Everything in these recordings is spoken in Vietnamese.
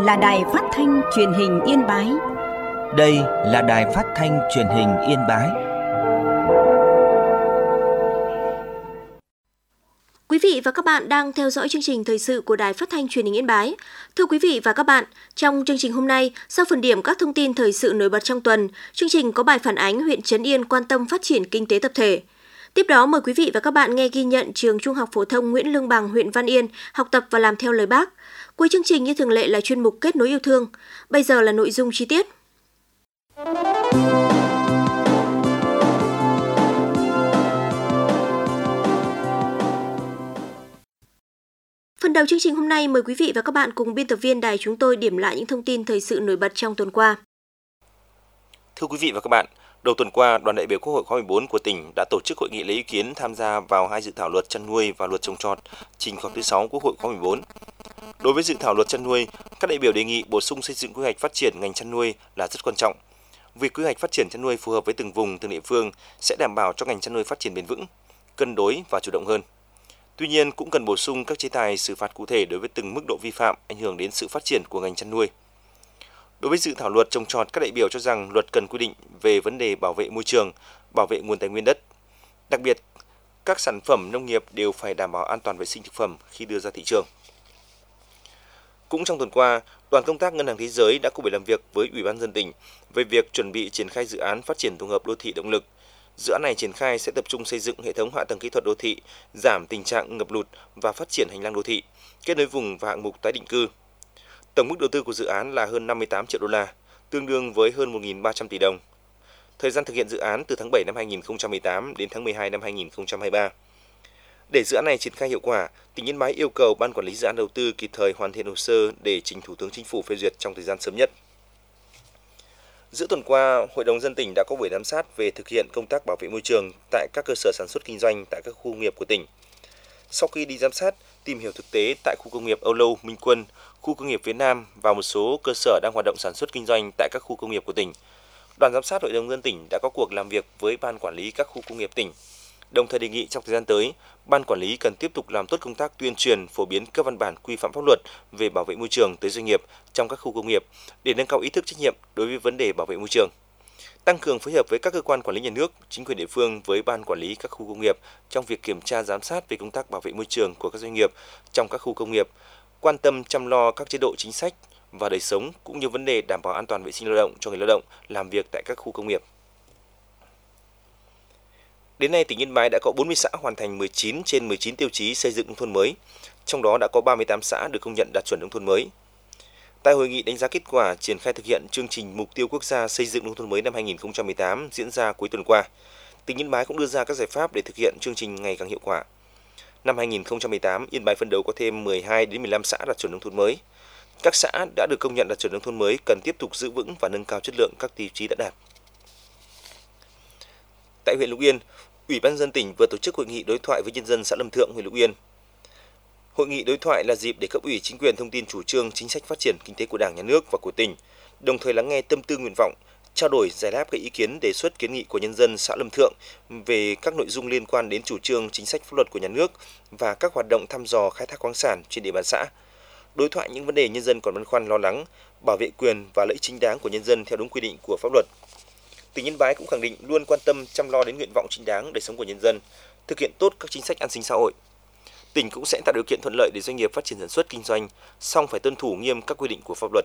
là Đài Phát thanh Truyền hình Yên Bái. Đây là Đài Phát thanh Truyền hình Yên Bái. Quý vị và các bạn đang theo dõi chương trình thời sự của Đài Phát thanh Truyền hình Yên Bái. Thưa quý vị và các bạn, trong chương trình hôm nay, sau phần điểm các thông tin thời sự nổi bật trong tuần, chương trình có bài phản ánh huyện Trấn Yên quan tâm phát triển kinh tế tập thể. Tiếp đó mời quý vị và các bạn nghe ghi nhận trường Trung học phổ thông Nguyễn Lương Bằng, huyện Văn Yên học tập và làm theo lời Bác. Cuối chương trình như thường lệ là chuyên mục Kết nối yêu thương. Bây giờ là nội dung chi tiết. Phần đầu chương trình hôm nay mời quý vị và các bạn cùng biên tập viên đài chúng tôi điểm lại những thông tin thời sự nổi bật trong tuần qua. Thưa quý vị và các bạn, đầu tuần qua, đoàn đại biểu Quốc hội khóa 14 của tỉnh đã tổ chức hội nghị lấy ý kiến tham gia vào hai dự thảo luật chăn nuôi và luật trồng trọt trình kỳ họp thứ 6 Quốc hội khóa 14. Đối với dự thảo luật chăn nuôi, các đại biểu đề nghị bổ sung xây dựng quy hoạch phát triển ngành chăn nuôi là rất quan trọng. Việc quy hoạch phát triển chăn nuôi phù hợp với từng vùng, từng địa phương sẽ đảm bảo cho ngành chăn nuôi phát triển bền vững, cân đối và chủ động hơn. Tuy nhiên, cũng cần bổ sung các chế tài xử phạt cụ thể đối với từng mức độ vi phạm ảnh hưởng đến sự phát triển của ngành chăn nuôi. Đối với dự thảo luật trồng trọt, các đại biểu cho rằng luật cần quy định về vấn đề bảo vệ môi trường, bảo vệ nguồn tài nguyên đất. Đặc biệt, các sản phẩm nông nghiệp đều phải đảm bảo an toàn vệ sinh thực phẩm khi đưa ra thị trường. Cũng trong tuần qua, đoàn công tác Ngân hàng Thế giới đã có buổi làm việc với Ủy ban nhân dân tỉnh về việc chuẩn bị triển khai dự án phát triển tổng hợp đô thị động lực. Dự án này triển khai sẽ tập trung xây dựng hệ thống hạ tầng kỹ thuật đô thị, giảm tình trạng ngập lụt và phát triển hành lang đô thị, kết nối vùng và hạng mục tái định cư. Tổng mức đầu tư của dự án là hơn 58 triệu đô la, tương đương với hơn 1.300 tỷ đồng. Thời gian thực hiện dự án từ tháng 7 năm 2018 đến tháng 12 năm 2023. Để dự án này triển khai hiệu quả, tỉnh Yên Bái yêu cầu Ban Quản lý Dự án Đầu tư kịp thời hoàn thiện hồ sơ để trình Thủ tướng Chính phủ phê duyệt trong thời gian sớm nhất. Giữa tuần qua, Hội đồng nhân dân tỉnh đã có buổi giám sát về thực hiện công tác bảo vệ môi trường tại các cơ sở sản xuất kinh doanh tại các khu công nghiệp của tỉnh. Sau khi đi giám sát, tìm hiểu thực tế tại khu công nghiệp Âu Lâu, Minh Quân, khu công nghiệp phía Nam và một số cơ sở đang hoạt động sản xuất kinh doanh tại các khu công nghiệp của tỉnh, đoàn giám sát Hội đồng nhân dân tỉnh đã có cuộc làm việc với Ban Quản lý các khu công nghiệp tỉnh. Đồng thời đề nghị trong thời gian tới, Ban Quản lý cần tiếp tục làm tốt công tác tuyên truyền, phổ biến các văn bản quy phạm pháp luật về bảo vệ môi trường tới doanh nghiệp trong các khu công nghiệp để nâng cao ý thức trách nhiệm đối với vấn đề bảo vệ môi trường. Tăng cường phối hợp với các cơ quan quản lý nhà nước, chính quyền địa phương với Ban Quản lý các khu công nghiệp trong việc kiểm tra giám sát về công tác bảo vệ môi trường của các doanh nghiệp trong các khu công nghiệp, quan tâm chăm lo các chế độ chính sách và đời sống cũng như vấn đề đảm bảo an toàn vệ sinh lao động cho người lao động làm việc tại các khu công nghiệp. Đến nay, tỉnh Yên Bái đã có 40 xã hoàn thành 19 trên 19 tiêu chí xây dựng nông thôn mới, trong đó đã có 38 xã được công nhận đạt chuẩn nông thôn mới. Tại hội nghị đánh giá kết quả triển khai thực hiện chương trình mục tiêu quốc gia xây dựng nông thôn mới năm 2018 diễn ra cuối tuần qua, tỉnh Yên Bái cũng đưa ra các giải pháp để thực hiện chương trình ngày càng hiệu quả. Năm 2018, Yên Bái phấn đấu có thêm 12 đến 15 xã đạt chuẩn nông thôn mới. Các xã đã được công nhận đạt chuẩn nông thôn mới cần tiếp tục giữ vững và nâng cao chất lượng các tiêu chí đã đạt. Tại huyện Lục Yên, Ủy ban nhân dân tỉnh vừa tổ chức hội nghị đối thoại với nhân dân xã Lâm Thượng, huyện Lục Yên. Hội nghị đối thoại là dịp để cấp ủy chính quyền thông tin chủ trương, chính sách phát triển kinh tế của Đảng, Nhà nước và của tỉnh, đồng thời lắng nghe tâm tư nguyện vọng, trao đổi giải đáp các ý kiến, đề xuất, kiến nghị của nhân dân xã Lâm Thượng về các nội dung liên quan đến chủ trương, chính sách pháp luật của nhà nước và các hoạt động thăm dò khai thác khoáng sản trên địa bàn xã. Đối thoại những vấn đề nhân dân còn băn khoăn lo lắng, bảo vệ quyền và lợi ích chính đáng của nhân dân theo đúng quy định của pháp luật. Tỉnh Yên Bái cũng khẳng định luôn quan tâm chăm lo đến nguyện vọng chính đáng đời sống của nhân dân, thực hiện tốt các chính sách an sinh xã hội. Tỉnh cũng sẽ tạo điều kiện thuận lợi để doanh nghiệp phát triển sản xuất kinh doanh, song phải tuân thủ nghiêm các quy định của pháp luật.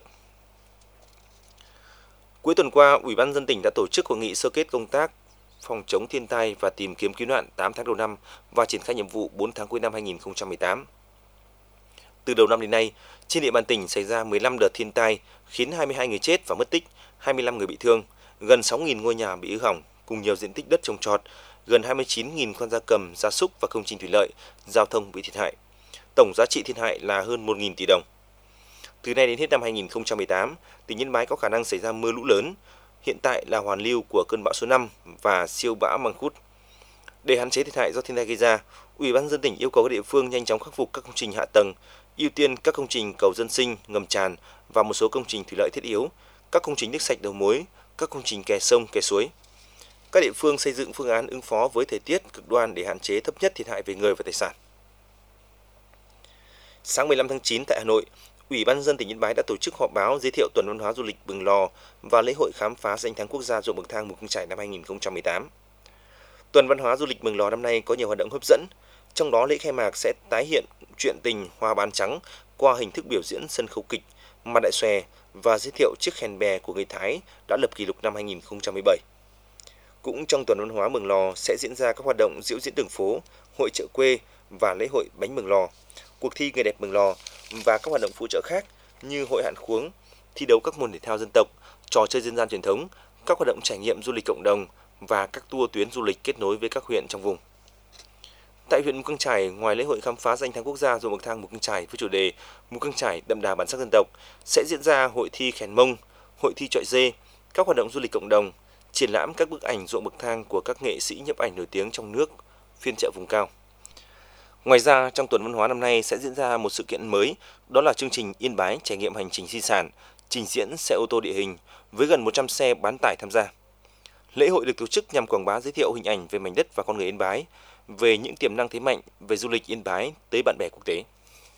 Cuối tuần qua, Ủy ban nhân dân tỉnh đã tổ chức hội nghị sơ kết công tác phòng chống thiên tai và tìm kiếm cứu nạn 8 tháng đầu năm và triển khai nhiệm vụ 4 tháng cuối năm 2018. Từ đầu năm đến nay, trên địa bàn tỉnh xảy ra 15 đợt thiên tai khiến 22 người chết và mất tích, 25 người bị thương, gần 6.000 ngôi nhà bị hư hỏng cùng nhiều diện tích đất trồng trọt, gần 29.000 con gia cầm, gia súc và công trình thủy lợi, giao thông bị thiệt hại. Tổng giá trị thiệt hại là hơn 1.000 tỷ đồng. Từ nay đến hết năm 2018, tỉnh Yên Bái có khả năng xảy ra mưa lũ lớn, hiện tại là hoàn lưu của cơn bão số 5 và siêu bão Mangkhut. Để hạn chế thiệt hại do thiên tai gây ra, Ủy ban nhân dân tỉnh yêu cầu các địa phương nhanh chóng khắc phục các công trình hạ tầng, ưu tiên các công trình cầu dân sinh, ngầm tràn và một số công trình thủy lợi thiết yếu, các công trình nước sạch đầu mối, các công trình kè sông, kè suối. Các địa phương xây dựng phương án ứng phó với thời tiết cực đoan để hạn chế thấp nhất thiệt hại về người và tài sản. Sáng 15 tháng 9 tại Hà Nội, Ủy ban nhân dân tỉnh Yên Bái đã tổ chức họp báo giới thiệu tuần văn hóa du lịch Mường Lò và lễ hội khám phá danh thắng quốc gia ruộng bậc thang Mù Căng Chải năm 2018. Tuần văn hóa du lịch Mường Lò năm nay có nhiều hoạt động hấp dẫn, trong đó lễ khai mạc sẽ tái hiện truyện tình Hoa Ban Trắng qua hình thức biểu diễn sân khấu kịch, màn đại xòe và giới thiệu chiếc khen bè của người Thái đã lập kỷ lục năm 2017. Cũng trong tuần văn hóa Mường Lò sẽ diễn ra các hoạt động diễu diễn đường phố, hội chợ quê và lễ hội bánh Mường Lò, cuộc thi người đẹp Mường Lò và các hoạt động phụ trợ khác như hội hạn khuống, thi đấu các môn thể thao dân tộc, trò chơi dân gian truyền thống, các hoạt động trải nghiệm du lịch cộng đồng và các tour tuyến du lịch kết nối với các huyện trong vùng. Tại huyện Mù Căng Chải, ngoài lễ hội khám phá danh thắng quốc gia ruộng bậc thang Mù Căng Chải với chủ đề Mù Căng Chải đậm đà bản sắc dân tộc sẽ diễn ra hội thi khèn mông, hội thi chọi dê, các hoạt động du lịch cộng đồng, triển lãm các bức ảnh ruộng bậc thang của các nghệ sĩ nhiếp ảnh nổi tiếng trong nước, phiên chợ vùng cao. Ngoài ra, trong tuần văn hóa năm nay sẽ diễn ra một sự kiện mới, đó là chương trình Yên Bái trải nghiệm hành trình di sản, trình diễn xe ô tô địa hình với gần 100 xe bán tải tham gia. Lễ hội được tổ chức nhằm quảng bá giới thiệu hình ảnh về mảnh đất và con người Yên Bái, về những tiềm năng thế mạnh về du lịch Yên Bái tới bạn bè quốc tế.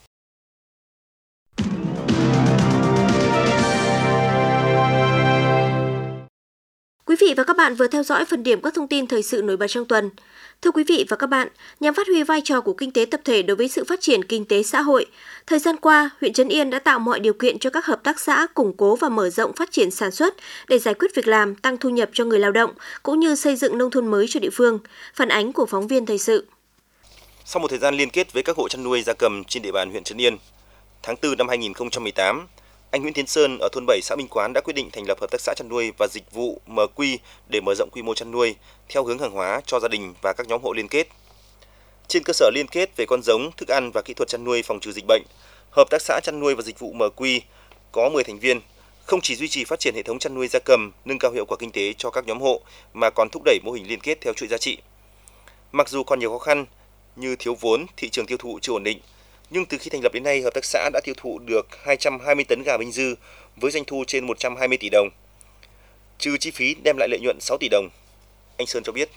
Quý vị và các bạn vừa theo dõi phần điểm các thông tin thời sự nổi bật trong tuần. Thưa quý vị và các bạn, nhằm phát huy vai trò của kinh tế tập thể đối với sự phát triển kinh tế xã hội, thời gian qua, huyện Trấn Yên đã tạo mọi điều kiện cho các hợp tác xã củng cố và mở rộng phát triển sản xuất để giải quyết việc làm, tăng thu nhập cho người lao động, cũng như xây dựng nông thôn mới cho địa phương. Phản ánh của phóng viên thời sự. Sau một thời gian liên kết với các hộ chăn nuôi gia cầm trên địa bàn huyện Trấn Yên, tháng 4 năm 2018, anh Nguyễn Tiến Sơn ở thôn 7 xã Minh Quán đã quyết định thành lập hợp tác xã chăn nuôi và dịch vụ MQ để mở rộng quy mô chăn nuôi theo hướng hàng hóa cho gia đình và các nhóm hộ liên kết. Trên cơ sở liên kết về con giống, thức ăn và kỹ thuật chăn nuôi phòng trừ dịch bệnh, hợp tác xã chăn nuôi và dịch vụ MQ có 10 thành viên, không chỉ duy trì phát triển hệ thống chăn nuôi gia cầm, nâng cao hiệu quả kinh tế cho các nhóm hộ mà còn thúc đẩy mô hình liên kết theo chuỗi giá trị. Mặc dù còn nhiều khó khăn như thiếu vốn, thị trường tiêu thụ chưa ổn định, nhưng từ khi thành lập đến nay, hợp tác xã đã tiêu thụ được 220 tấn gà Bình Dư với doanh thu trên 120 tỷ đồng, trừ chi phí đem lại lợi nhuận 6 tỷ đồng. Anh Sơn cho biết.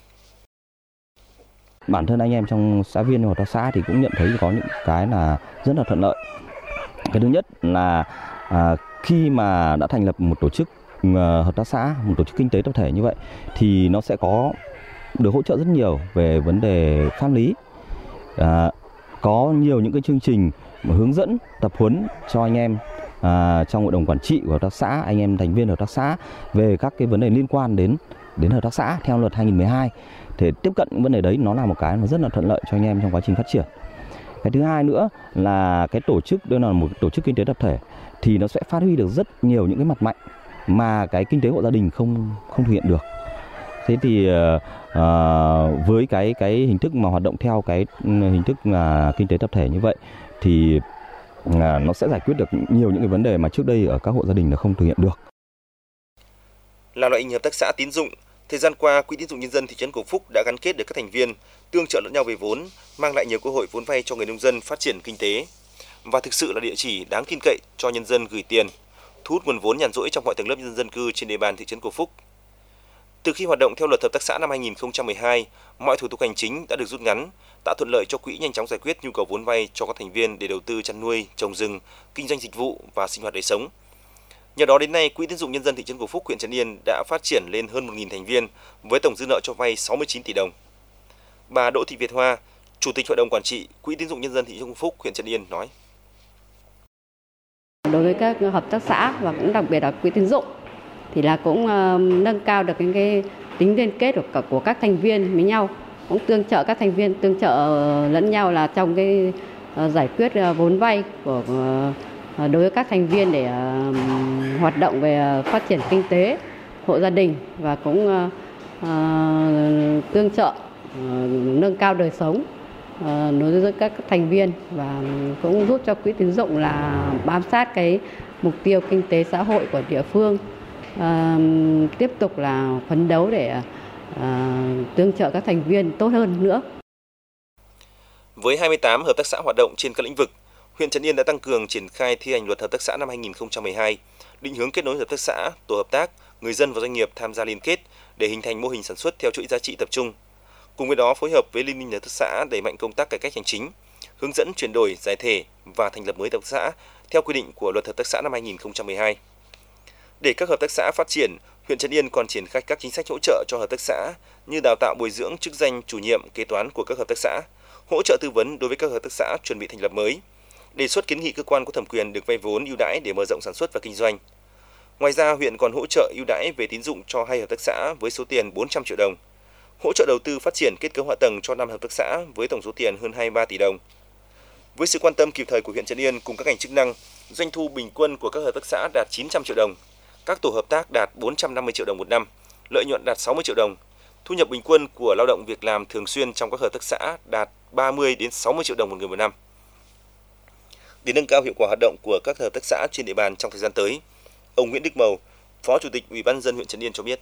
Bản thân anh em trong xã viên hợp tác xã thì cũng nhận thấy có những cái là rất là thuận lợi. Cái thứ nhất là khi mà đã thành lập một tổ chức hợp tác xã, một tổ chức kinh tế tập thể như vậy thì nó sẽ có được hỗ trợ rất nhiều về vấn đề pháp lý. Có nhiều những cái chương trình hướng dẫn tập huấn cho anh em trong hội đồng quản trị của hợp tác xã, anh em thành viên hợp tác xã về các cái vấn đề liên quan đến hợp tác xã theo luật 2012. Để tiếp cận những vấn đề đấy nó là một cái mà rất là thuận lợi cho anh em trong quá trình phát triển. Cái thứ hai nữa là cái tổ chức, đây là một tổ chức kinh tế tập thể thì nó sẽ phát huy được rất nhiều những cái mặt mạnh mà cái kinh tế hộ gia đình không thực hiện được. Thế thì với cái hình thức mà hoạt động theo cái hình thức kinh tế tập thể như vậy thì nó sẽ giải quyết được nhiều những cái vấn đề mà trước đây ở các hộ gia đình nó không thực hiện được. Là loại hình hợp tác xã tín dụng, thời gian qua, Quỹ tín dụng nhân dân thị trấn Cầu Phúc đã gắn kết được các thành viên, tương trợ lẫn nhau về vốn, mang lại nhiều cơ hội vốn vay cho người nông dân phát triển kinh tế và thực sự là địa chỉ đáng tin cậy cho nhân dân gửi tiền, thu hút nguồn vốn nhàn rỗi trong mọi tầng lớp nhân dân cư trên địa bàn thị trấn Cầu Phúc. Từ khi hoạt động theo luật hợp tác xã năm 2012, mọi thủ tục hành chính đã được rút ngắn, tạo thuận lợi cho quỹ nhanh chóng giải quyết nhu cầu vốn vay cho các thành viên để đầu tư chăn nuôi, trồng rừng, kinh doanh dịch vụ và sinh hoạt đời sống. Nhờ đó đến nay, Quỹ tín dụng nhân dân thị trấn Cầu Phúc, huyện Trấn Yên đã phát triển lên hơn 1.000 thành viên với tổng dư nợ cho vay 69 tỷ đồng. Bà Đỗ Thị Việt Hoa, Chủ tịch Hội đồng Quản trị Quỹ tín dụng nhân dân thị trấn Cầu Phúc, huyện Trấn Yên nói: Đối với các hợp tác xã và cũng đặc biệt là quỹ tín dụng thì là cũng nâng cao được cái tính liên kết của các thành viên với nhau, cũng tương trợ các thành viên, tương trợ lẫn nhau là trong cái giải quyết vốn vay của đối với các thành viên để hoạt động về phát triển kinh tế hộ gia đình và cũng tương trợ nâng cao đời sống đối với các thành viên và cũng giúp cho quỹ tín dụng là bám sát cái mục tiêu kinh tế xã hội của địa phương, tiếp tục là phấn đấu để tương trợ các thành viên tốt hơn nữa. Với 28 hợp tác xã hoạt động trên các lĩnh vực, huyện Trấn Yên đã tăng cường triển khai thi hành luật hợp tác xã năm 2012, định hướng kết nối hợp tác xã, tổ hợp tác, người dân và doanh nghiệp tham gia liên kết để hình thành mô hình sản xuất theo chuỗi giá trị tập trung. Cùng với đó, phối hợp với Liên minh hợp tác xã đẩy mạnh công tác cải cách hành chính, hướng dẫn chuyển đổi, giải thể và thành lập mới hợp tác xã theo quy định của Luật Hợp tác xã năm 2012. Để các hợp tác xã phát triển, huyện Trấn Yên còn triển khai các chính sách hỗ trợ cho hợp tác xã như đào tạo bồi dưỡng chức danh chủ nhiệm kế toán của các hợp tác xã, hỗ trợ tư vấn đối với các hợp tác xã chuẩn bị thành lập mới, đề xuất kiến nghị cơ quan có thẩm quyền được vay vốn ưu đãi để mở rộng sản xuất và kinh doanh. Ngoài ra, huyện còn hỗ trợ ưu đãi về tín dụng cho 2 hợp tác xã với số tiền 400 triệu đồng, hỗ trợ đầu tư phát triển kết cấu hạ tầng cho 5 hợp tác xã với tổng số tiền hơn 23 tỷ đồng. Với sự quan tâm kịp thời của huyện Trấn Yên cùng các ngành chức năng, doanh thu bình quân của các hợp tác xã đạt 900 triệu đồng, các tổ hợp tác đạt 450 triệu đồng một năm, lợi nhuận đạt 60 triệu đồng. Thu nhập bình quân của lao động việc làm thường xuyên trong các hợp tác xã đạt 30 đến 60 triệu đồng một người một năm. Để nâng cao hiệu quả hoạt động của các hợp tác xã trên địa bàn trong thời gian tới, ông Nguyễn Đức Mầu, Phó Chủ tịch Ủy ban nhân dân huyện Trấn Yên cho biết.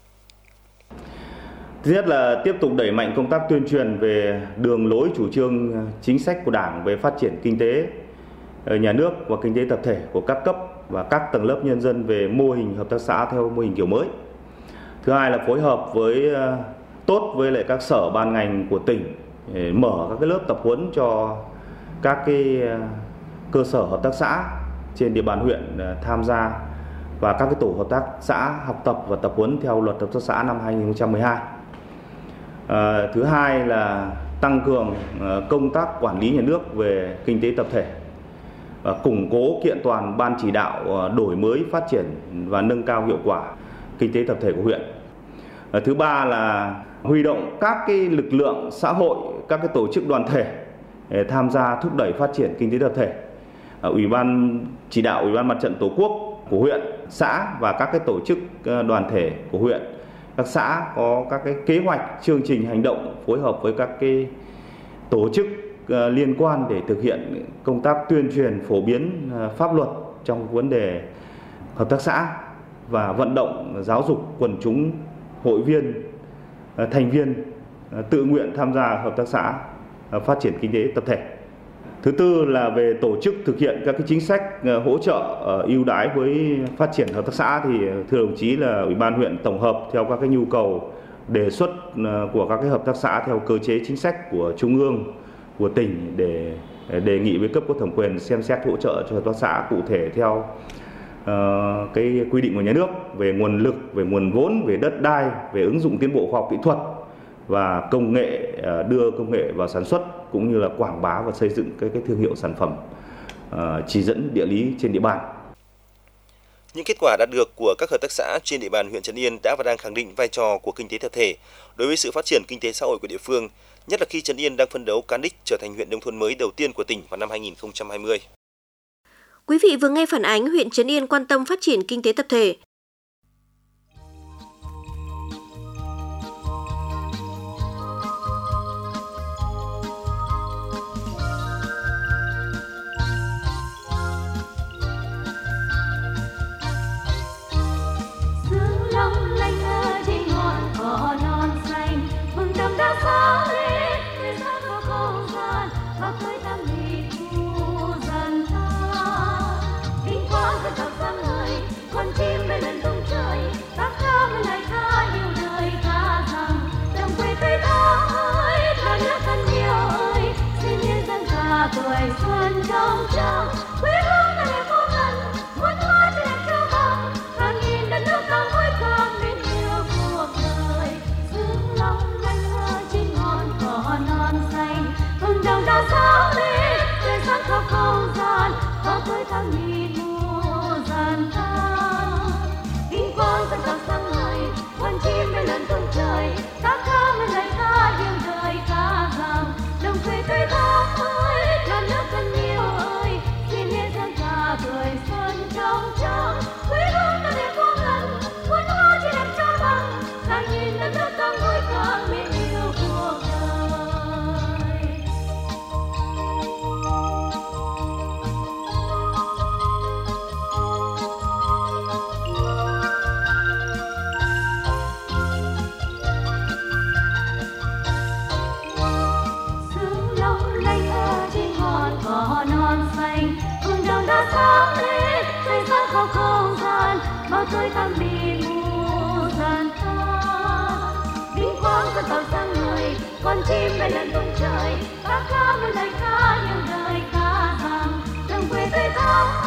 Thứ nhất là tiếp tục đẩy mạnh công tác tuyên truyền về đường lối chủ trương chính sách của Đảng về phát triển kinh tế nhà nước và kinh tế tập thể của các cấp và các tầng lớp nhân dân về mô hình hợp tác xã theo mô hình kiểu mới. Thứ hai là phối hợp tốt với lại các sở ban ngành của tỉnh để mở các cái lớp tập huấn cho các cái cơ sở hợp tác xã trên địa bàn huyện tham gia và các cái tổ hợp tác xã học tập và tập huấn theo Luật Hợp tác xã năm 2012. Thứ hai là tăng cường công tác quản lý nhà nước về kinh tế tập thể, củng cố kiện toàn ban chỉ đạo đổi mới phát triển và nâng cao hiệu quả kinh tế tập thể của huyện. Thứ ba là huy động các cái lực lượng xã hội, các cái tổ chức đoàn thể để tham gia thúc đẩy phát triển kinh tế tập thể. Ủy ban chỉ đạo Ủy ban Mặt trận Tổ quốc của huyện, xã và các cái tổ chức đoàn thể của huyện. Các xã có các cái kế hoạch, chương trình hành động phối hợp với các cái tổ chức liên quan để thực hiện công tác tuyên truyền phổ biến pháp luật trong vấn đề hợp tác xã và vận động giáo dục quần chúng, hội viên, thành viên tự nguyện tham gia hợp tác xã phát triển kinh tế tập thể. Thứ tư là về tổ chức thực hiện các cái chính sách hỗ trợ ưu đãi với phát triển hợp tác xã thì thưa đồng chí là Ủy ban huyện tổng hợp theo các cái nhu cầu đề xuất của các cái hợp tác xã theo cơ chế chính sách của Trung ương, của tỉnh để đề nghị với cấp có thẩm quyền xem xét hỗ trợ cho hợp tác xã cụ thể theo cái quy định của nhà nước về nguồn lực, về nguồn vốn, về đất đai, về ứng dụng tiến bộ khoa học kỹ thuật và công nghệ, đưa công nghệ vào sản xuất cũng như là quảng bá và xây dựng cái thương hiệu sản phẩm chỉ dẫn địa lý trên địa bàn. Những kết quả đạt được của các hợp tác xã trên địa bàn huyện Trấn Yên đã và đang khẳng định vai trò của kinh tế tập thể đối với sự phát triển kinh tế xã hội của địa phương, nhất là khi Trấn Yên đang phấn đấu cán đích trở thành huyện nông thôn mới đầu tiên của tỉnh vào năm 2020. Quý vị vừa nghe phản ánh huyện Trấn Yên quan tâm phát triển kinh tế tập thể. Tôi thăm đi mùa gian ta vinh quang dân tộc sang người con chim bay lên tung trời ta ca một lời ca nhiều đời ca rằng đồng quê tôi thắm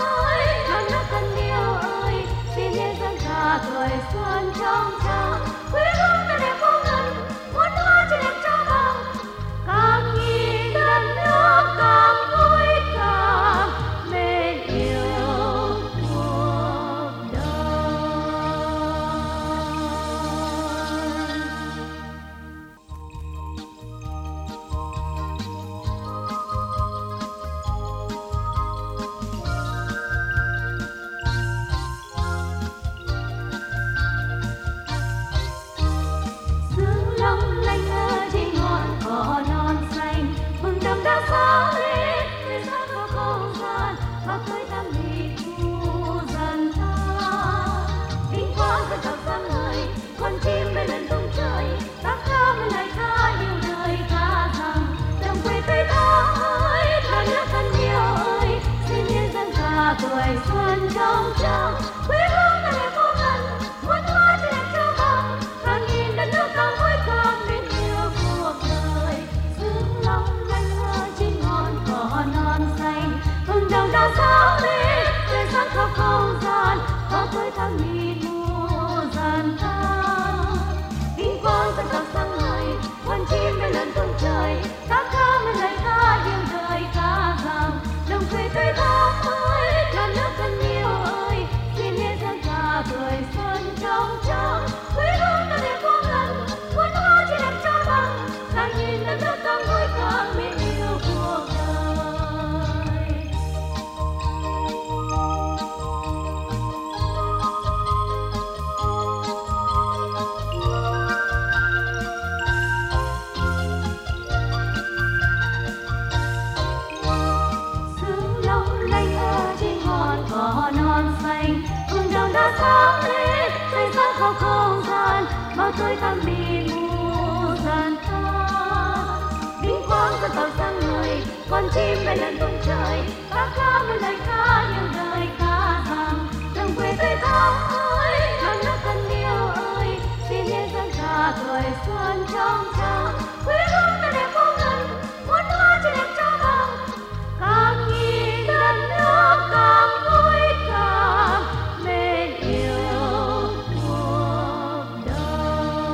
khơi thăm đi mùa gian ta. Vinh quang dân tộc sang người, con chim bay lên tung trời, ca ca với lời ca nhiều đời ca rằng đồng quê tươi thắm ơi, non nước thân yêu ơi, xin nhé dân ca tuổi xuân trong trắng, quê hương ta đẹp vô ngần, muôn hoa cho đẹp cho bằng, càng nhìn đất nước càng vui càng mến yêu cuộc đời.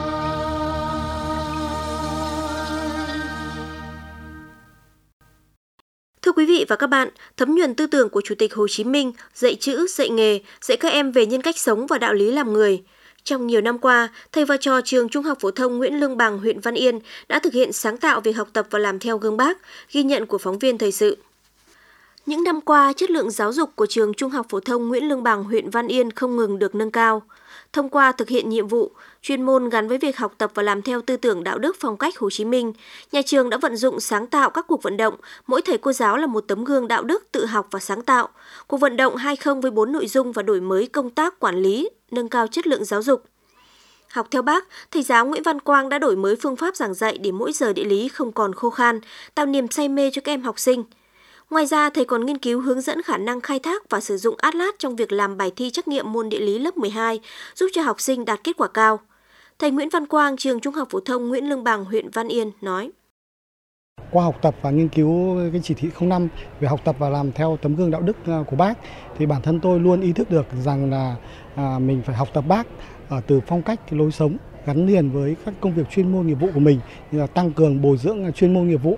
Thưa quý vị và các bạn, thấm nhuần tư tưởng của Chủ tịch Hồ Chí Minh, dạy chữ, dạy nghề, dạy các em về nhân cách sống và đạo lý làm người. Trong nhiều năm qua, thầy và trò trường Trung học phổ thông Nguyễn Lương Bằng, huyện Văn Yên đã thực hiện sáng tạo việc học tập và làm theo gương Bác, ghi nhận của phóng viên thời sự. Những năm qua, chất lượng giáo dục của trường Trung học phổ thông Nguyễn Lương Bằng, huyện Văn Yên không ngừng được nâng cao. Thông qua thực hiện nhiệm vụ, chuyên môn gắn với việc học tập và làm theo tư tưởng đạo đức phong cách Hồ Chí Minh, nhà trường đã vận dụng sáng tạo các cuộc vận động, mỗi thầy cô giáo là một tấm gương đạo đức tự học và sáng tạo. Cuộc vận động 20 với 4 nội dung và đổi mới công tác quản lý, nâng cao chất lượng giáo dục. Học theo Bác, thầy giáo Nguyễn Văn Quang đã đổi mới phương pháp giảng dạy để mỗi giờ địa lý không còn khô khan, tạo niềm say mê cho các em học sinh. Ngoài ra, thầy còn nghiên cứu hướng dẫn khả năng khai thác và sử dụng Atlas trong việc làm bài thi trắc nghiệm môn địa lý lớp 12, giúp cho học sinh đạt kết quả cao. Thầy Nguyễn Văn Quang, trường Trung học phổ thông Nguyễn Lương Bằng, huyện Văn Yên nói: Qua học tập và nghiên cứu cái chỉ thị 05 về học tập và làm theo tấm gương đạo đức của Bác, thì bản thân tôi luôn ý thức được rằng là mình phải học tập Bác từ phong cách, cái lối sống gắn liền với các công việc chuyên môn nghiệp vụ của mình, như là tăng cường bồi dưỡng chuyên môn nghiệp vụ,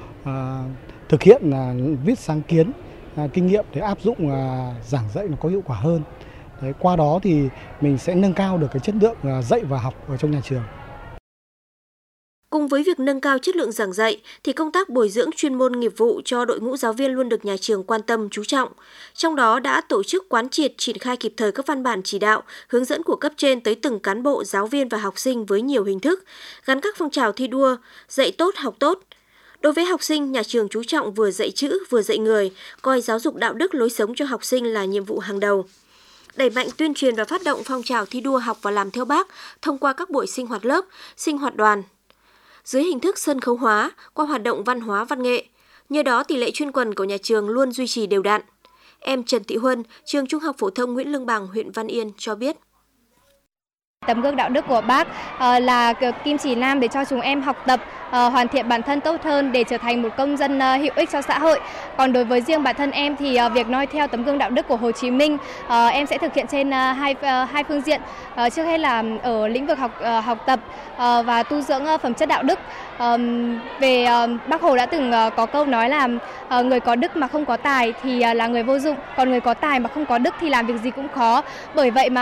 thực hiện viết sáng kiến, kinh nghiệm để áp dụng giảng dạy nó có hiệu quả hơn. Đấy, qua đó thì mình sẽ nâng cao được cái chất lượng dạy và học ở trong nhà trường. Cùng với việc nâng cao chất lượng giảng dạy, thì công tác bồi dưỡng chuyên môn nghiệp vụ cho đội ngũ giáo viên luôn được nhà trường quan tâm, chú trọng. Trong đó đã tổ chức quán triệt, triển khai kịp thời các văn bản chỉ đạo, hướng dẫn của cấp trên tới từng cán bộ, giáo viên và học sinh với nhiều hình thức, gắn các phong trào thi đua, dạy tốt, học tốt. Đối với học sinh, nhà trường chú trọng vừa dạy chữ, vừa dạy người, coi giáo dục đạo đức lối sống cho học sinh là nhiệm vụ hàng đầu. Đẩy mạnh tuyên truyền và phát động phong trào thi đua học và làm theo Bác thông qua các buổi sinh hoạt lớp, sinh hoạt đoàn, dưới hình thức sân khấu hóa, qua hoạt động văn hóa văn nghệ. Nhờ đó tỷ lệ chuyên quần của nhà trường luôn duy trì đều đặn. Em Trần Thị Huân, trường Trung học phổ thông Nguyễn Lương Bằng, huyện Văn Yên cho biết: Tấm gương đạo đức của Bác là kim chỉ nam để cho chúng em học tập, hoàn thiện bản thân tốt hơn để trở thành một công dân hữu ích cho xã hội. Còn đối với riêng bản thân em thì việc noi theo tấm gương đạo đức của Hồ Chí Minh, em sẽ thực hiện trên hai phương diện. Trước hết là ở lĩnh vực học tập và tu dưỡng phẩm chất đạo đức. Về Bác Hồ đã từng có câu nói là người có đức mà không có tài thì là người vô dụng, còn người có tài mà không có đức thì làm việc gì cũng khó. Bởi vậy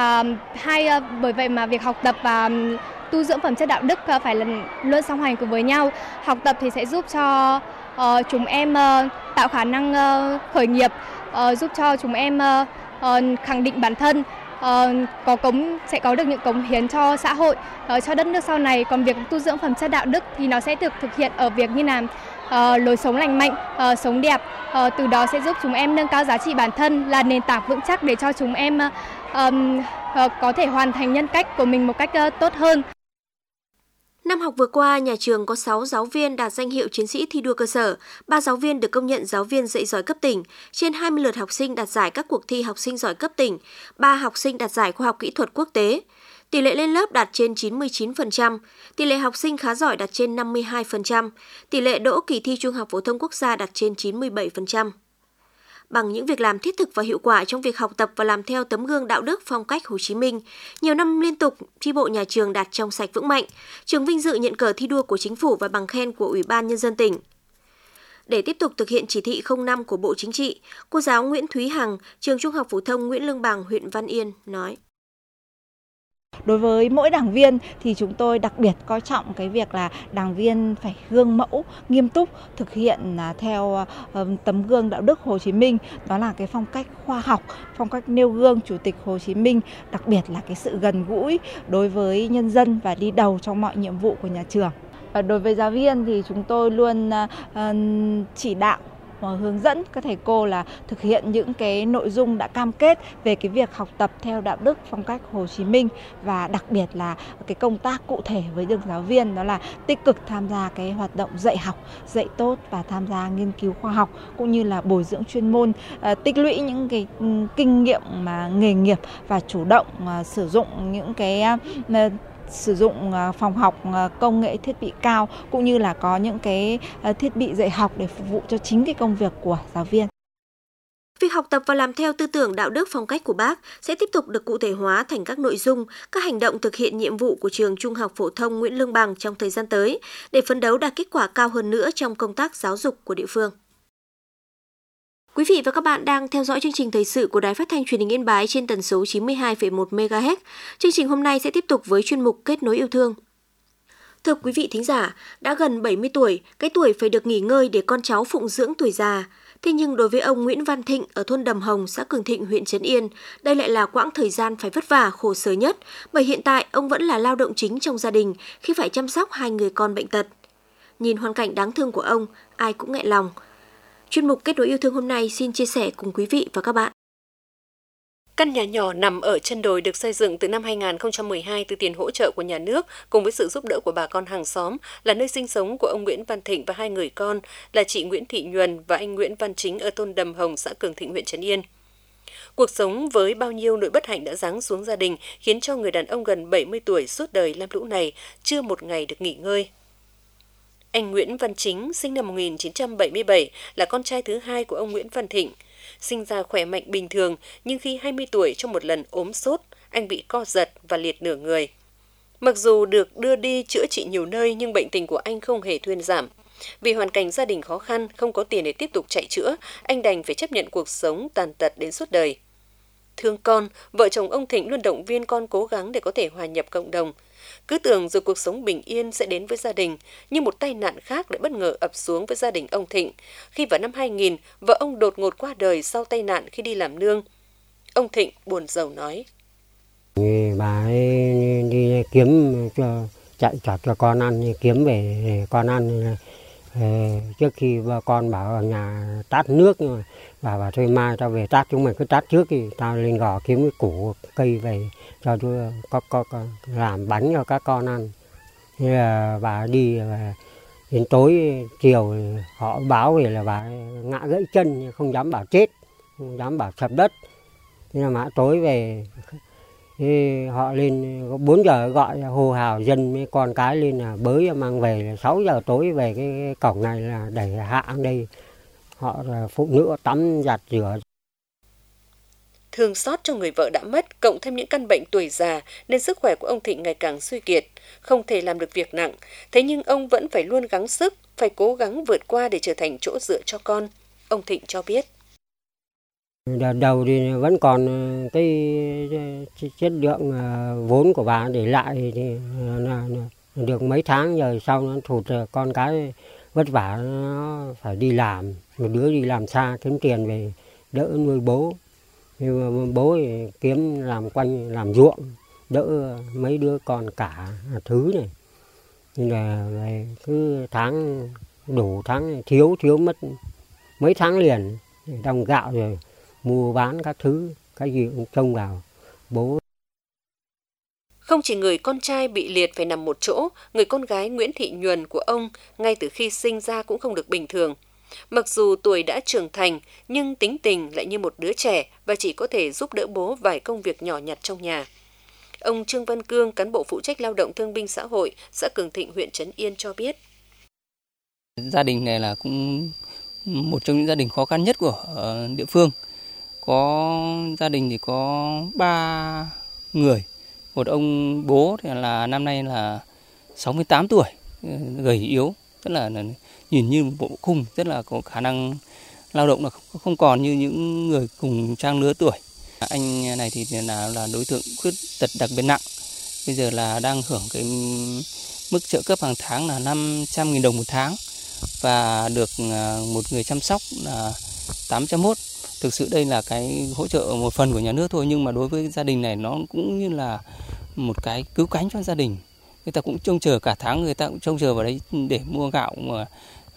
mà việc học tập và tu dưỡng phẩm chất đạo đức phải luôn song hành cùng với nhau. Học tập thì sẽ giúp cho chúng em tạo khả năng khởi nghiệp, giúp cho chúng em khẳng định bản thân, sẽ có được những cống hiến cho xã hội, cho đất nước sau này. Còn việc tu dưỡng phẩm chất đạo đức thì nó sẽ được thực hiện ở việc như là lối sống lành mạnh, sống đẹp. Từ đó sẽ giúp chúng em nâng cao giá trị bản thân, là nền tảng vững chắc để cho chúng em có thể hoàn thành nhân cách của mình một cách tốt hơn. Năm học vừa qua, nhà trường có 6 giáo viên đạt danh hiệu chiến sĩ thi đua cơ sở, 3 giáo viên được công nhận giáo viên dạy giỏi cấp tỉnh, trên 20 lượt học sinh đạt giải các cuộc thi học sinh giỏi cấp tỉnh, 3 học sinh đạt giải khoa học kỹ thuật quốc tế. Tỷ lệ lên lớp đạt trên 99%, tỷ lệ học sinh khá giỏi đạt trên 52%, tỷ lệ đỗ kỳ thi Trung học phổ thông quốc gia đạt trên 97%. Bằng những việc làm thiết thực và hiệu quả trong việc học tập và làm theo tấm gương đạo đức phong cách Hồ Chí Minh, nhiều năm liên tục, chi bộ nhà trường đạt trong sạch vững mạnh. Trường vinh dự nhận cờ thi đua của Chính phủ và bằng khen của Ủy ban Nhân dân tỉnh. Để tiếp tục thực hiện chỉ thị 05 của Bộ Chính trị, cô giáo Nguyễn Thúy Hằng, trường Trung học phổ thông Nguyễn Lương Bằng, huyện Văn Yên nói: Đối với mỗi đảng viên thì chúng tôi đặc biệt coi trọng cái việc là đảng viên phải gương mẫu, nghiêm túc, thực hiện theo tấm gương đạo đức Hồ Chí Minh. Đó là cái phong cách khoa học, phong cách nêu gương Chủ tịch Hồ Chí Minh, đặc biệt là cái sự gần gũi đối với nhân dân và đi đầu trong mọi nhiệm vụ của nhà trường. Và đối với giáo viên thì chúng tôi luôn chỉ đạo hướng dẫn các thầy cô là thực hiện những cái nội dung đã cam kết về cái việc học tập theo đạo đức phong cách Hồ Chí Minh, và đặc biệt là cái công tác cụ thể với từng giáo viên, đó là tích cực tham gia cái hoạt động dạy học, dạy tốt và tham gia nghiên cứu khoa học, cũng như là bồi dưỡng chuyên môn, tích lũy những cái kinh nghiệm mà nghề nghiệp và chủ động sử dụng những cái phòng học công nghệ thiết bị cao, cũng như là có những cái thiết bị dạy học để phục vụ cho chính cái công việc của giáo viên. Việc học tập và làm theo tư tưởng đạo đức phong cách của Bác sẽ tiếp tục được cụ thể hóa thành các nội dung, các hành động thực hiện nhiệm vụ của trường Trung học phổ thông Nguyễn Lương Bằng trong thời gian tới để phấn đấu đạt kết quả cao hơn nữa trong công tác giáo dục của địa phương. Quý vị và các bạn đang theo dõi chương trình thời sự của Đài Phát thanh Truyền hình Yên Bái trên tần số 92,1 MHz. Chương trình hôm nay sẽ tiếp tục với chuyên mục Kết nối yêu thương. Thưa quý vị thính giả, đã gần 70 tuổi, cái tuổi phải được nghỉ ngơi để con cháu phụng dưỡng tuổi già. Thế nhưng đối với ông Nguyễn Văn Thịnh ở thôn Đầm Hồng, xã Cường Thịnh, huyện Trấn Yên, đây lại là quãng thời gian phải vất vả, khổ sở nhất, bởi hiện tại ông vẫn là lao động chính trong gia đình khi phải chăm sóc 2 người con bệnh tật. Nhìn hoàn cảnh đáng thương của ông, ai cũng nghẹn lòng. Chuyên mục Kết nối yêu thương hôm nay xin chia sẻ cùng quý vị và các bạn. Căn nhà nhỏ nằm ở chân đồi được xây dựng từ năm 2012 từ tiền hỗ trợ của nhà nước cùng với sự giúp đỡ của bà con hàng xóm, là nơi sinh sống của ông Nguyễn Văn Thịnh và 2 người con là chị Nguyễn Thị Nhuần và anh Nguyễn Văn Chính ở thôn Đầm Hồng, xã Cường Thịnh, huyện Trấn Yên. Cuộc sống với bao nhiêu nỗi bất hạnh đã giáng xuống gia đình khiến cho người đàn ông gần 70 tuổi suốt đời lam lũ này chưa một ngày được nghỉ ngơi. Anh Nguyễn Văn Chính sinh năm 1977 là con trai thứ 2 của ông Nguyễn Văn Thịnh. Sinh ra khỏe mạnh bình thường, nhưng khi 20 tuổi trong một lần ốm sốt, anh bị co giật và liệt nửa người. Mặc dù được đưa đi chữa trị nhiều nơi nhưng bệnh tình của anh không hề thuyên giảm. Vì hoàn cảnh gia đình khó khăn, không có tiền để tiếp tục chạy chữa, anh đành phải chấp nhận cuộc sống tàn tật đến suốt đời. Thương con, vợ chồng ông Thịnh luôn động viên con cố gắng để có thể hòa nhập cộng đồng. Cứ tưởng rồi cuộc sống bình yên sẽ đến với gia đình, nhưng một tai nạn khác lại bất ngờ ập xuống với gia đình ông Thịnh. Khi vào năm 2000, vợ ông đột ngột qua đời sau tai nạn khi đi làm nương. Ông Thịnh buồn rầu nói. Bà ấy đi kiếm chạy cho con ăn, kiếm về con ăn. Trước khi bà con bảo ở nhà tát nước, nhưng mà bà bảo thôi mai tao về tát, chúng mày cứ tát trước thì tao lên gò kiếm cái củ cây về cho tôi có làm bánh cho các con ăn. Thế là bà đi, đến tối chiều họ báo về là bà ngã gãy chân, không dám bảo chết, không dám bảo sập đất. Thế là mã tối về, thế họ lên 4 giờ gọi hô hào dân với con cái lên là bới mang về, là 6 giờ tối về cái cổng này là đẩy hạ đây. Họ là phụ nữ tắm giặt rửa. Thương xót cho người vợ đã mất, cộng thêm những căn bệnh tuổi già nên sức khỏe của ông Thịnh ngày càng suy kiệt, không thể làm được việc nặng. Thế nhưng ông vẫn phải luôn gắng sức, phải cố gắng vượt qua để trở thành chỗ dựa cho con. Ông Thịnh cho biết. Đợt đầu thì vẫn còn cái chất lượng vốn của bà để lại thì được mấy tháng, rồi sau nó thụt, con cái vất vả nó phải đi làm, một đứa đi làm xa kiếm tiền về đỡ nuôi bố. Nhưng mà bố thì kiếm làm quanh làm ruộng, đỡ mấy đứa con cả thứ này. Nên là cứ tháng đủ tháng thiếu mất mấy tháng liền, đồng gạo rồi mua bán các thứ, cái gì cũng trông vào bố. Không chỉ người con trai bị liệt phải nằm một chỗ, người con gái Nguyễn Thị Nhuần của ông ngay từ khi sinh ra cũng không được bình thường. Mặc dù tuổi đã trưởng thành, nhưng tính tình lại như một đứa trẻ và chỉ có thể giúp đỡ bố vài công việc nhỏ nhặt trong nhà. Ông Trương Văn Cương, cán bộ phụ trách lao động thương binh xã hội, xã Cường Thịnh, huyện Trấn Yên cho biết. Gia đình này là cũng một trong những gia đình khó khăn nhất của địa phương. Có gia đình thì có 3 người. Một ông bố thì là năm nay là 68 tuổi, gầy yếu, rất là nhìn như một bộ khung, rất là có khả năng lao động là không còn như những người cùng trang lứa tuổi. Anh này thì là đối tượng khuyết tật đặc biệt nặng. Bây giờ là đang hưởng cái mức trợ cấp hàng tháng là 500.000 đồng một tháng và được một người chăm sóc là 801. Thực sự đây là cái hỗ trợ một phần của nhà nước thôi, nhưng mà đối với gia đình này nó cũng như là một cái cứu cánh cho gia đình. Người ta cũng trông chờ cả tháng, người ta cũng trông chờ vào đấy để mua gạo mà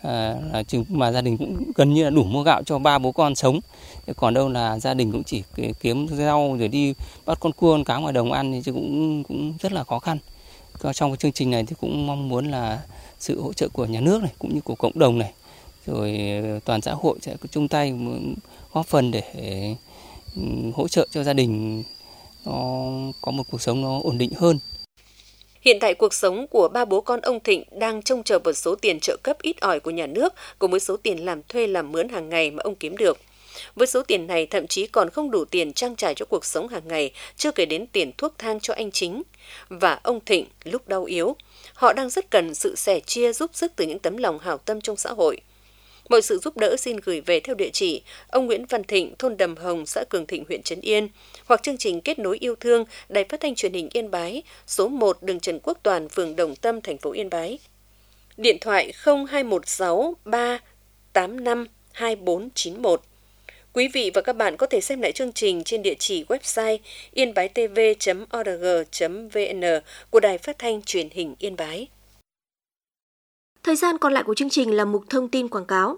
mà gia đình cũng gần như là đủ mua gạo cho 3 bố con sống. Còn đâu là gia đình cũng chỉ kiếm rau rồi đi bắt con cua con cá ngoài đồng ăn thì cũng rất là khó khăn. Trong cái chương trình này thì cũng mong muốn là sự hỗ trợ của nhà nước này cũng như của cộng đồng này, rồi toàn xã hội sẽ chung tay góp phần để hỗ trợ cho gia đình nó có một cuộc sống nó ổn định hơn. Hiện tại cuộc sống của 3 bố con ông Thịnh đang trông chờ vào số tiền trợ cấp ít ỏi của nhà nước cùng với số tiền làm thuê làm mướn hàng ngày mà ông kiếm được. Với số tiền này thậm chí còn không đủ tiền trang trải cho cuộc sống hàng ngày, chưa kể đến tiền thuốc thang cho anh Chính. Và ông Thịnh lúc đau yếu, họ đang rất cần sự sẻ chia giúp sức từ những tấm lòng hảo tâm trong xã hội. Mọi sự giúp đỡ xin gửi về theo địa chỉ ông Nguyễn Văn Thịnh, thôn Đầm Hồng, xã Cường Thịnh, huyện Trấn Yên, hoặc chương trình Kết nối yêu thương, Đài Phát thanh Truyền hình Yên Bái, số 1 đường Trần Quốc Toàn, phường Đồng Tâm, thành phố Yên Bái. Điện thoại 0216 385 2491. Quý vị và các bạn có thể xem lại chương trình trên địa chỉ website yên-bái-tv.org.vn của Đài Phát thanh Truyền hình Yên Bái. Thời gian còn lại của chương trình là mục thông tin quảng cáo.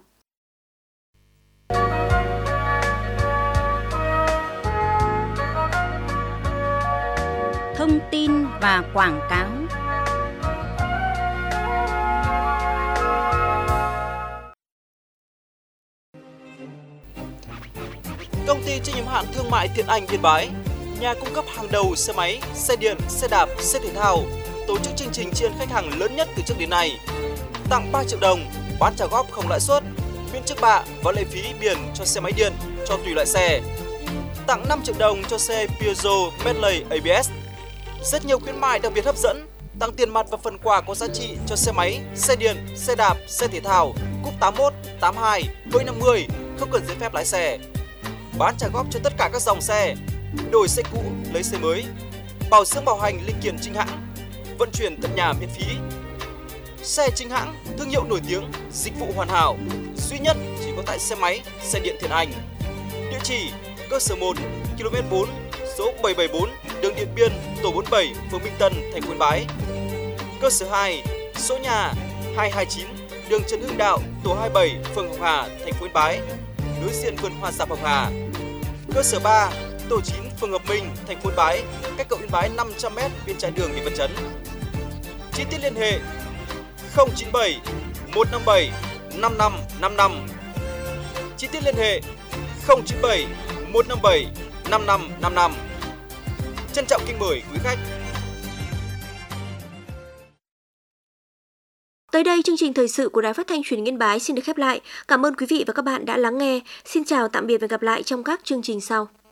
Thông tin và quảng cáo. Công ty trách nhiệm hạn thương mại Thiện Anh Yên Bái, nhà cung cấp hàng đầu xe máy, xe điện, xe đạp, xe thể thao, tổ chức chương trình tri ân khách hàng lớn nhất từ trước đến nay. Tặng 3 triệu đồng, bán trả góp không lãi suất, miễn trước bạ và lệ phí biển cho xe máy điện cho tùy loại xe. Tặng 5 triệu đồng cho xe Peugeot Bentley ABS. Rất nhiều khuyến mại đặc biệt hấp dẫn, tặng tiền mặt và phần quà có giá trị cho xe máy, xe điện, xe đạp, xe thể thao, cúp 81, 82, Hỡi 50, không cần giấy phép lái xe. Bán trả góp cho tất cả các dòng xe, đổi xe cũ lấy xe mới, bảo dưỡng bảo hành linh kiện chính hãng, vận chuyển tận nhà miễn phí. Xe chính hãng, thương hiệu nổi tiếng, dịch vụ hoàn hảo, duy nhất chỉ có tại xe máy, xe điện Thiện Anh. Địa chỉ: cơ sở 1, km 4, số 774, đường Điện Biên, tổ 47, phường Minh Tân, thành phố Yên Bái. Cơ sở 2, số nhà 229, đường Trần Hưng Đạo, tổ 27, phường Hồng Hà, thành phố Yên Bái, đối diện vườn hoa Dạp Hồng Hà. Cơ sở 3, tổ 9, phường Hợp Minh, thành phố Yên Bái, cách cầu Yên Bái 500m bên trái đường Lý Văn Chấn. Chi tiết liên hệ 097 157 5555. Chi tiết liên hệ 097 157 5555. Trân trọng kính mời quý khách. Tới đây, chương trình thời sự của Đài Phát thanh Truyền hình Yên Bái xin được khép lại. Cảm ơn quý vị và các bạn đã lắng nghe. Xin chào, tạm biệt và gặp lại trong các chương trình sau.